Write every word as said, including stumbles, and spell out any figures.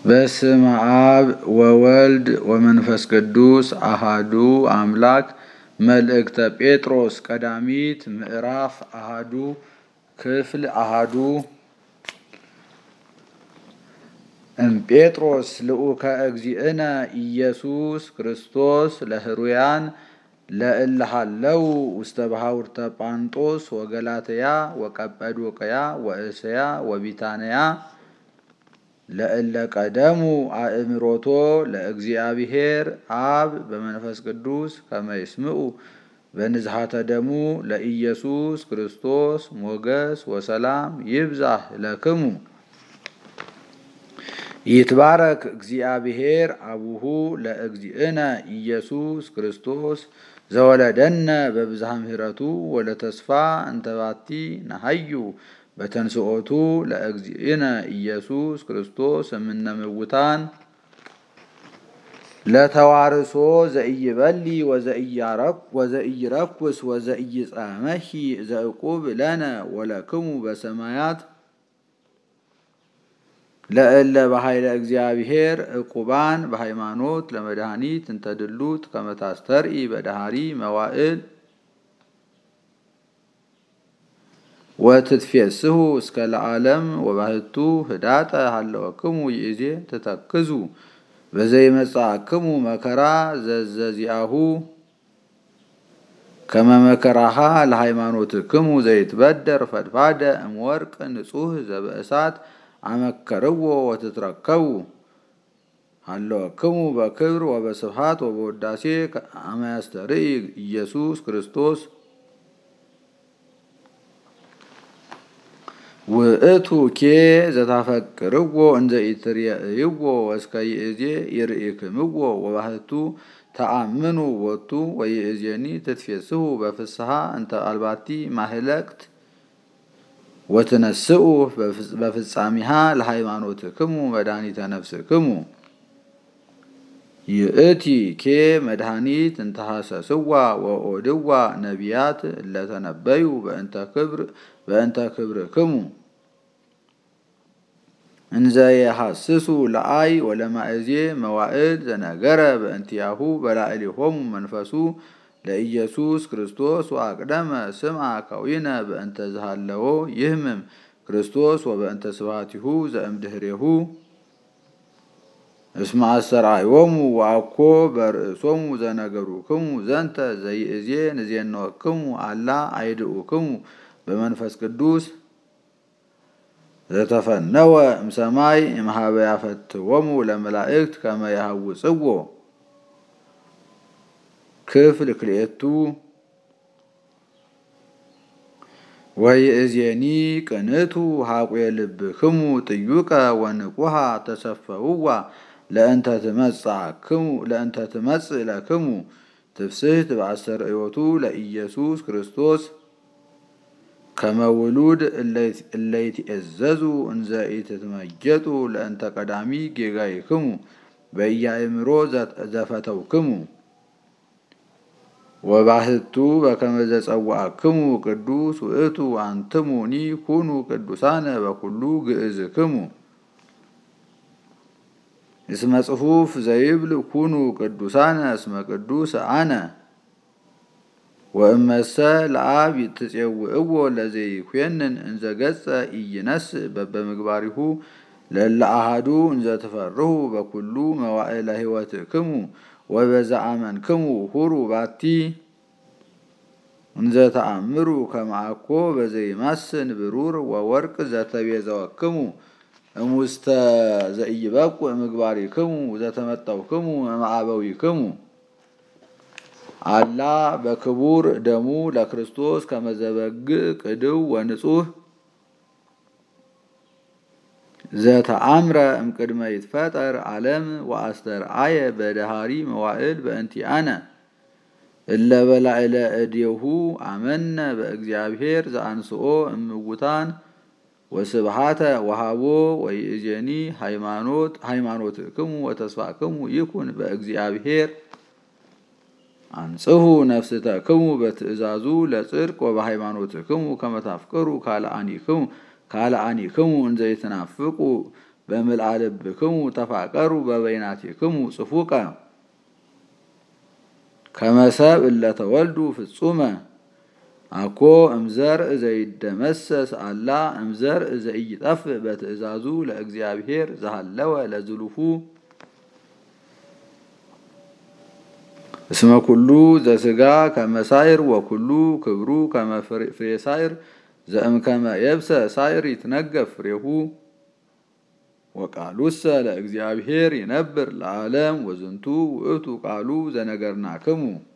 በስመ አብ ወወልድ ወመንፈስ ቅዱስ አሃዱ አምላክ። መልእክተ ጴጥሮስ ቀዳሚት ምዕራፍ አሃዱ ክፍል አሃዱ እምጴጥሮስ ልኡከ እግዚእነ ኢየሱስ ክርስቶስ ለህሩያን ለእልሃለው ውስተ ባሕውርተ ጳንጦስ ወገላትያ ወቀጰዶቅያ ወእስያ ወቢታንያ ለእለ ቀደሙ አእምሮቶ ለእግዚአብሔር አብ በመንፈስ ቅዱስ ከመ ይስምዑ በንዝሃተ ደሙ ለኢየሱስ ክርስቶስ ሞገስ ወሰላም ይብዛህ ለክሙ። ይትባረክ እግዚአብሔር አቡሁ ለእግዚእነ ኢየሱስ ክርስቶስ ዘወለደነ በብዝሃ ምሕረቱ ወለተስፋ እንተባቲ ነሐዩ በተንስኦቱ ለእግዚእነ ኢየሱስ ክርስቶስ እምነ ምውታን ለተዋርሶ ዘኢይበሊ ወዘኢይረኩስ ወዘኢይጸመሂ ዘዕቁብ ለነ ወለክሙ በሰማያት ለእለ በኃይለ እግዚአብሔር ዕቁባን በሃይማኖት ለመድኃኒት እንተድሉት ከመታስተርኢ በዳህሪ መዋዕል ወትትፌስሑ እስከ ለዓለም ወባህቱ ህዳጠ ሃለወክሙ ይእዜ ትተክዙ በዘይመጽአክሙ መከራ ዘዘዚአሁ ከመ መከራሃ ለሃይማኖትክሙ ዘይትበደር ፈድፋደ እምወርቅ ንጹሕ ዘበእሳት አመከርዎ ወትትረከቡ ሃለወክሙ በክብር ወበስብሐት ወበውዳሴ አመ ያስተርኢ ኢየሱስ ክርስቶስ ውእቱ ኬ ዘታፈቅርዎ እንዘ ኢትርእይዎ ወእስከ ይእዜ ይርኢክምዎ ወባህቱ ተአምኑ ቦቱ ወይእዜኒ ትትፌስሑ በፍስሐ እንተ አልባቲ ማህለቅት ወትነስኡ በፍጻሚሃ ለሃይማኖትክሙ መድኃኒተ ነፍስክሙ። ይእቲ ኬ መድኃኒት እንተሐሰስዋ ወኦድዋ ነቢያት እለተነበዩ በእንተ ክብርክሙ እንዘ የሐስሱ ለአይ ወለማእዜ መዋዕል ዘነገረ በእንቲአሁ በላዕሌሆሙ መንፈሱ ለኢየሱስ ክርስቶስ ወአቅደመ ስምዐ ከዊነ በእንተ ዝሃለዎ ይህምም ክርስቶስ ወበእንተ ስብሐቲሁ ዘእምድኅሬሁ እስመ አስተርአዮሙ ወአኮ በርእሶሙ ዘነገሩክሙ ዘንተ ዘይእዜ ንዜንወክሙ አላ አይድኡክሙ በመንፈስ ቅዱስ ዘተፈነወ እምሰማይ እምኀበ ያፈትዎሙ ለመላእክት ከመ ያሐውፅዎ። ክፍል ክልኤቱ ወይእዜኒ ቅንቱ ሐቁየ ልብክሙ ጥዩቀ ወንቁሃ ተሰፈውዋ ለእንተ ትመጽእ ለክሙ ትፍስሕት በአስተርእዮቱ ለኢየሱስ ክርስቶስ ከመ ውሉድ እለ ይትዔዘዙ እንዘ ኢትትመየጡ ለእንተ ቀዳሚ ጌጋይክሙ በኢያእምሮ ዘፈተውክሙ ወባህቱ በከመ ዘጸዋዕክሙ ቅዱስ ውእቱ አንትሙኒ ኩኑ ቅዱሳነ በኩሉ ግእዝክሙ። እስመ ጽሑፍ ዘይብል ኩኑ ቅዱሳነ እስመ ቅዱስ አነ ወእመሰ ለአብ ትጼውዕዎ ለዘይኮንን እንዘ ገጸ ኢይነስእ በበምግባሪሁ ለእለ አሐዱ እንዘ ትፈርሁ በኩሉ መዋዕለ ሕይወትክሙ ወበዘአመንክሙ ሁሩ ባቲ እንዘ ተአምሩ ከመ አኮ በዘይማስን ብሩር ወወርቅ ዘተቤዘወክሙ እሙስተ ዘኢይበቁዕ ምግባሪክሙ ዘተመጠውክሙ እምአበዊክሙ አላ በክቡር ደሙ ለክርስቶስ ከመ ዘበግዕ ቅድው ወንጹሕ ዘተአምረ እምቅድመ ይትፈጠር ዓለም ወአስተርአየ በዳህሪ መዋዕል በእንቲአነ እለ በላዕለ እዴሁ አመነ በእግዚአብሔር ዘአንስኦ እምውታን ወስብሐተ ወሃቦ ወይእዜኒ ሃይማኖትክሙ ወተስፋክሙ ይኩን በእግዚአብሔር አንጽሑ ነፍስተክሙ በትእዛዙ ለጽድቅ ወበሃይማኖትክሙ ከመ ታፍቅሩ ካልአኒክሙ እንዘ ይትናፍቁ በምልአ ልብክሙ ተፋቀሩ በበይናቲክሙ ጽፉቀ ከመ ሰብእ እለ ተወልዱ ፍጹመ አኮ እምዘርእ ዘይደመሰስ አላ እምዘርእ ዘኢይጠፍእ በትእዛዙ ለእግዚአብሔር ዘሃለወ ለዝሉፉ እስመ ኩሉ ዘሥጋ ከመ ሳይር ወኩሉ ክብሩ ከመ ፍሬ ሳይር ዘእምከመ የብሰ ሳይር ይትነገፍ ፍሬሁ ወቃሉሰ ለእግዚአብሔር ይነብር ለዓለም ወዝንቱ ውእቱ ቃሉ ዘነገርናክሙ